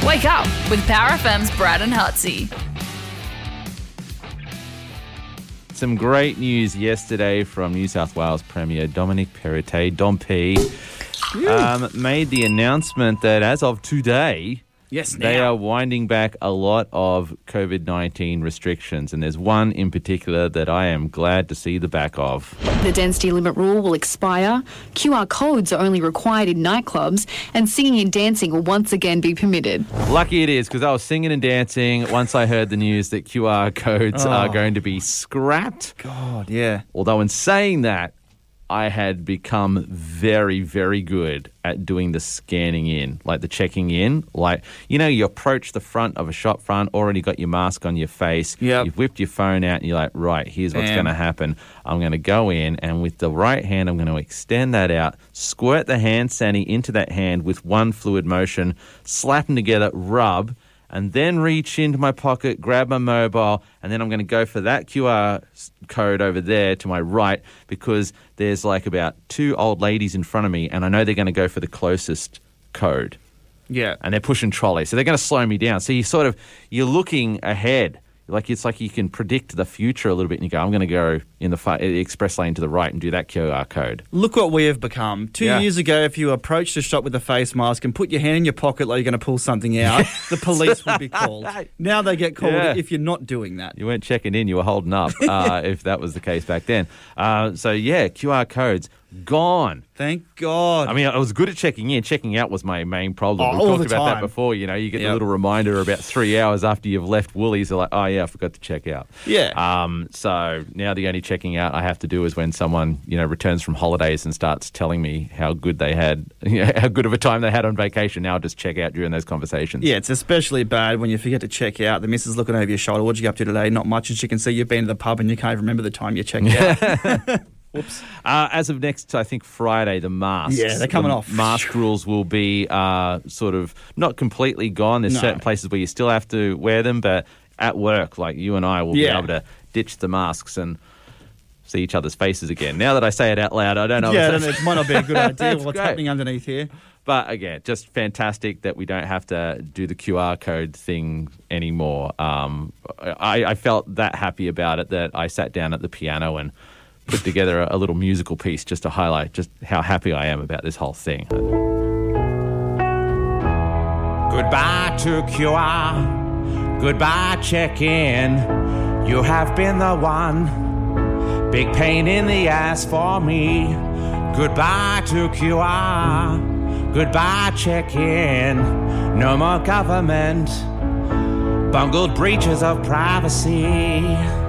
Wake up with Power FM's Brad and Hutsy. Some great news yesterday from New South Wales Premier Dominic Perrottet, Dom P, made the announcement that as of today, they are winding back a lot of COVID-19 restrictions, and there's one in particular that I am glad to see the back of. The density limit rule will expire, QR codes are only required in nightclubs, and singing and dancing will once again be permitted. Lucky it is, because I was singing and dancing once I heard the news that QR codes are going to be scrapped. God, yeah. Although in saying that, I had become very, very good at doing the scanning in, like the checking in. Like, you know, you approach the front of a shop front, already got your mask on your face. Yep. You've whipped your phone out and you're like, right, here's what's going to happen. I'm going to go in and with the right hand, I'm going to extend that out, squirt the hand sani into that hand with one fluid motion, slap them together, rub, and then reach into my pocket, grab my mobile, and then I'm going to go for that QR code over there to my right because there's like about two old ladies in front of me and I know they're going to go for the closest code. Yeah. And they're pushing trolleys, so they're going to slow me down. So you're looking ahead. Like it's like you can predict the future a little bit and you go, I'm going to go in the express lane to the right and do that QR code. Look what we have become. 2 years ago, if you approached a shop with a face mask and put your hand in your pocket like you're going to pull something out, the police would be called. Now they get called if you're not doing that. You weren't checking in, you were holding up if that was the case back then. QR codes gone. Thank God. I mean, I was good at checking in. Checking out was my main problem. We all talked the about time. that before. You know, you get the little reminder about 3 hours after you've left Woolies. They're like, oh, yeah, I forgot to check out. Yeah. So now the only checking out I have to do is when someone, you know, returns from holidays and starts telling me how good they had, how good of a time they had on vacation. Now I'll just check out during those conversations. Yeah, it's especially bad when you forget to check out. The missus looking over your shoulder. What'd you get up to today? Not much. And she can see you've been to the pub and you can't remember the time you checked out. Whoops. As of next, I think, Friday, the masks. Yeah, they're coming off. Mask rules will be sort of not completely gone. There's certain places where you still have to wear them, but at work, like you and I will be able to ditch the masks and see each other's faces again. Now that I say it out loud, I don't know. Yeah, it might not be a good idea what's happening underneath here. But again, just fantastic that we don't have to do the QR code thing anymore. I felt that happy about it that I sat down at the piano and put together a little musical piece just to highlight just how happy I am about this whole thing. Goodbye to QR. Goodbye check-in. You have been the one. Big pain in the ass for me. Goodbye to QR. Goodbye check-in. No more government. Bungled breaches of privacy.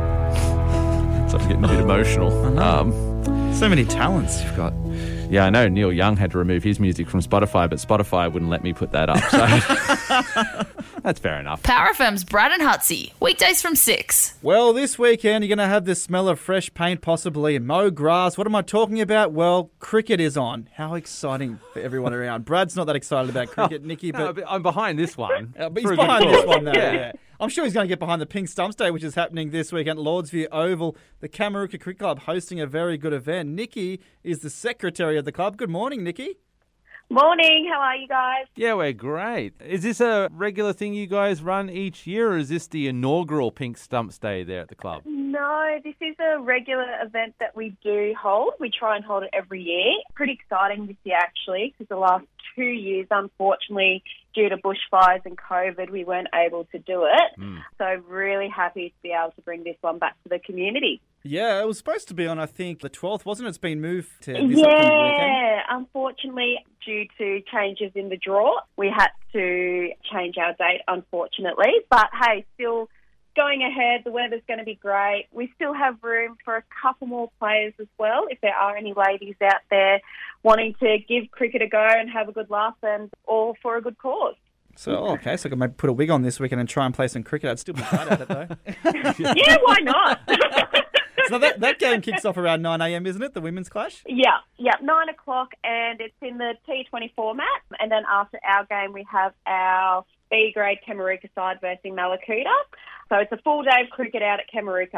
So I'm getting a bit emotional. So many talents you've got. Yeah, I know Neil Young had to remove his music from Spotify, but Spotify wouldn't let me put that up. So that's fair enough. Power FM's Brad and Hutsy. Weekdays from 6. Well, this weekend you're going to have the smell of fresh paint, possibly mow grass. What am I talking about? Well, cricket is on. How exciting for everyone around. Brad's not that excited about cricket, Nicky, but I'm behind this one. but he's behind this one, though. Yeah. I'm sure he's going to get behind the Pink Stumps Day, which is happening this weekend at Lordsview Oval. The Kamarooka Cricket Club hosting a very good event. Nikki is the secretary of the club. Good morning, Nikki. Morning, how are you guys? Yeah, we're great. Is this a regular thing you guys run each year, or is this the inaugural Pink Stumps Day there at the club? No, this is a regular event that we do hold. We try and hold it every year. Pretty exciting this year, actually, because the last 2 years, unfortunately, due to bushfires and COVID, we weren't able to do it. So really happy to be able to bring this one back to the community. Yeah, it was supposed to be on, I think, the 12th, wasn't it? It's been moved to this upcoming weekend. Yeah, unfortunately, due to changes in the draw, we had to change our date, unfortunately. But, hey, still going ahead. The weather's going to be great. We still have room for a couple more players as well, if there are any ladies out there wanting to give cricket a go and have a good laugh, and all for a good cause. So, okay, so I can maybe put a wig on this weekend and try and play some cricket. I'd still be bad at it, though. Yeah, why not? So that game kicks off around 9 a.m, isn't it, the women's clash? Yeah, 9 o'clock, and it's in the T20 format. And then after our game, we have our B-grade Kamarooka side versus Malakuta. So it's a full day of cricket out at Kamarooka.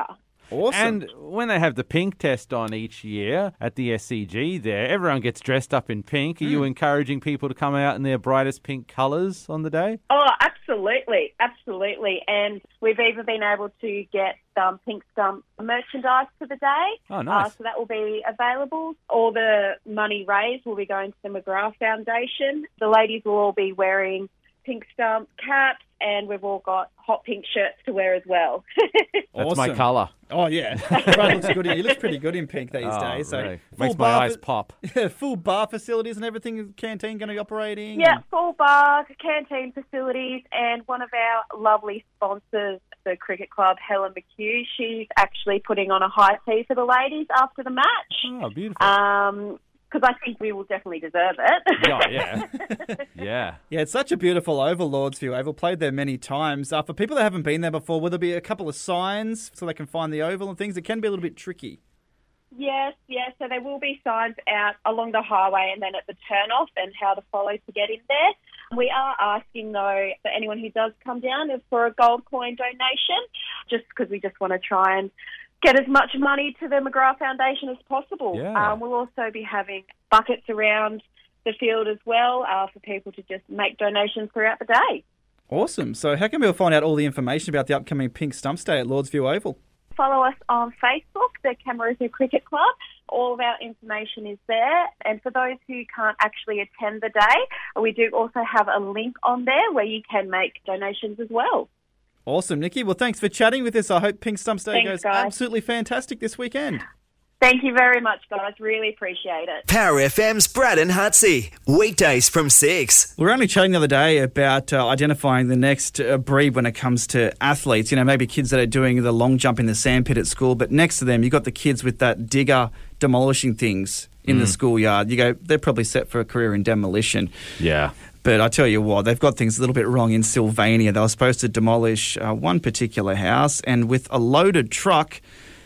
Awesome. And when they have the pink test on each year at the SCG there, everyone gets dressed up in pink. Are you encouraging people to come out in their brightest pink colours on the day? Oh, absolutely, absolutely. And we've even been able to get some Pink Stump merchandise for the day. Oh, nice. So that will be available. All the money raised will be going to the McGrath Foundation. The ladies will all be wearing Pink Stump caps, and we've all got hot pink shirts to wear as well. That's my Awesome. colour. Oh, yeah. Brad looks good. He looks pretty good in pink these days. So Really. full Makes my bar eyes pop. full bar facilities and everything. Canteen going to be operating. Yeah, full bar, canteen facilities, and one of our lovely sponsors, the cricket club, Helen McHugh, she's actually putting on a high tea for the ladies after the match. Oh, beautiful. Because I think we will definitely deserve it. Oh, yeah. Yeah. Yeah, it's such a beautiful oval, Lordsview Oval. Played there many times. For people that haven't been there before, will there be a couple of signs so they can find the oval and things? It can be a little bit tricky. Yes. So there will be signs out along the highway and then at the turnoff and how to follow to get in there. We are asking, though, for anyone who does come down is for a gold coin donation, just because we just want to try and get as much money to the McGrath Foundation as possible. Yeah. We'll also be having buckets around the field as well for people to just make donations throughout the day. Awesome. So how can people find out all the information about the upcoming Pink Stumps Day at Lordsview Oval? Follow us on Facebook, the Kamarooka Cricket Club. All of our information is there. And for those who can't actually attend the day, we do also have a link on there where you can make donations as well. Awesome, Nikki. Well, thanks for chatting with us. I hope Pink Stumps Day Thanks, goes guys. absolutely fantastic this weekend. Thank you very much, guys. Really appreciate it. Power FM's Brad and Hutsy. Weekdays from 6. We were only chatting the other day about identifying the next breed when it comes to athletes. You know, maybe kids that are doing the long jump in the sandpit at school, but next to them, you've got the kids with that digger demolishing things in the schoolyard. You go, they're probably set for a career in demolition. Yeah. But I tell you what, they've got things a little bit wrong in Sylvania. They were supposed to demolish one particular house, and with a loaded truck,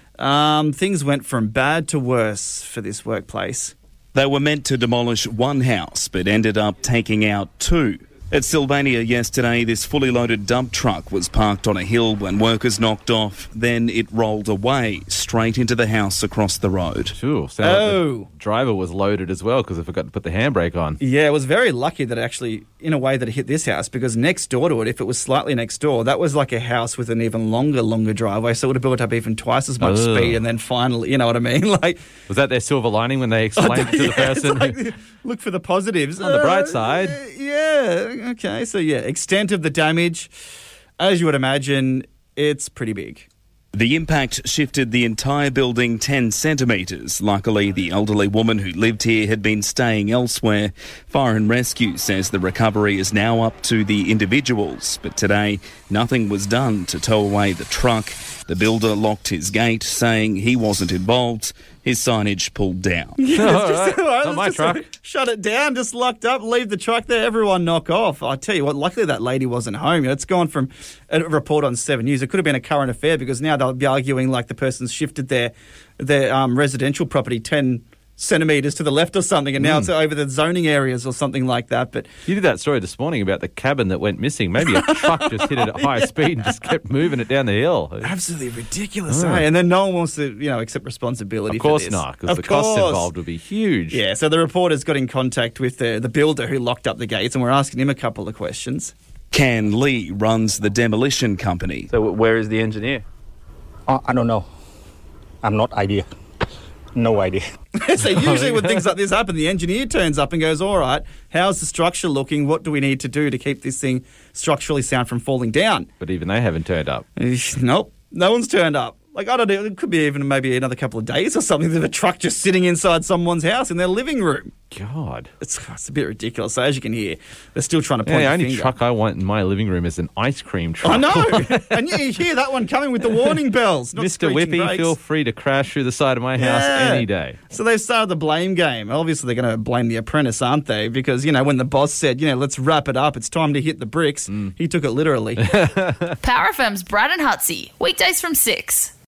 things went from bad to worse for this workplace. They were meant to demolish one house, but ended up taking out 2. At Sylvania yesterday, this fully loaded dump truck was parked on a hill when workers knocked off. Then it rolled away straight into the house across the road. Sure. Like the driver was loaded as well because I forgot to put the handbrake on. Yeah, it was very lucky that it actually, in a way, that it hit this house, because next door to it, if it was slightly next door, that was like a house with an even longer driveway, so it would have built up even twice as much speed, and then finally, you know what I mean? Like, was that their silver lining when they explained it to the person? Like, look for the positives. On the bright side. Yeah, okay. So, yeah, extent of the damage, as you would imagine, it's pretty big. The impact shifted the entire building 10 centimetres. Luckily, the elderly woman who lived here had been staying elsewhere. Fire and Rescue says the recovery is now up to the individuals. But today, nothing was done to tow away the truck. The builder locked his gate, saying he wasn't involved. His signage pulled down. Not my truck. Shut it down, just locked up, leave the truck there, everyone knock off. I tell you what, luckily that lady wasn't home. It's gone from a report on 7 News. It could have been a current affair, because now they'll be arguing like the person's shifted their residential property 10 centimetres to the left or something, and now it's over the zoning areas or something like that. But you did that story this morning about the cabin that went missing. Maybe a truck just hit it at high speed and just kept moving it down the hill. Absolutely ridiculous, eh? And then no one wants to, accept responsibility for this. Of course not, because the costs involved would be huge. Yeah, so the reporters got in contact with the builder who locked up the gates, and we're asking him a couple of questions. Ken Lee runs the demolition company. So where is the engineer? I don't know. I'm not idea. No idea. So usually when things like this happen, the engineer turns up and goes, all right, how's the structure looking? What do we need to do to keep this thing structurally sound from falling down? But even they haven't turned up. Nope, no one's turned up. Like, I don't know, it could be even maybe another couple of days or something. There's a truck just sitting inside someone's house in their living room. God. It's a bit ridiculous. So as you can hear, they're still trying to point the the only finger. truck I want in my living room is an ice cream truck. I know. And you hear that one coming with the warning bells. Not Mr. Whippy, brakes. feel free to crash through the side of my house any day. So they've started the blame game. Obviously, they're going to blame the apprentice, aren't they? Because, when the boss said, let's wrap it up, it's time to hit the bricks, he took it literally. Power FM's Brad and Hutsy. Weekdays from 6.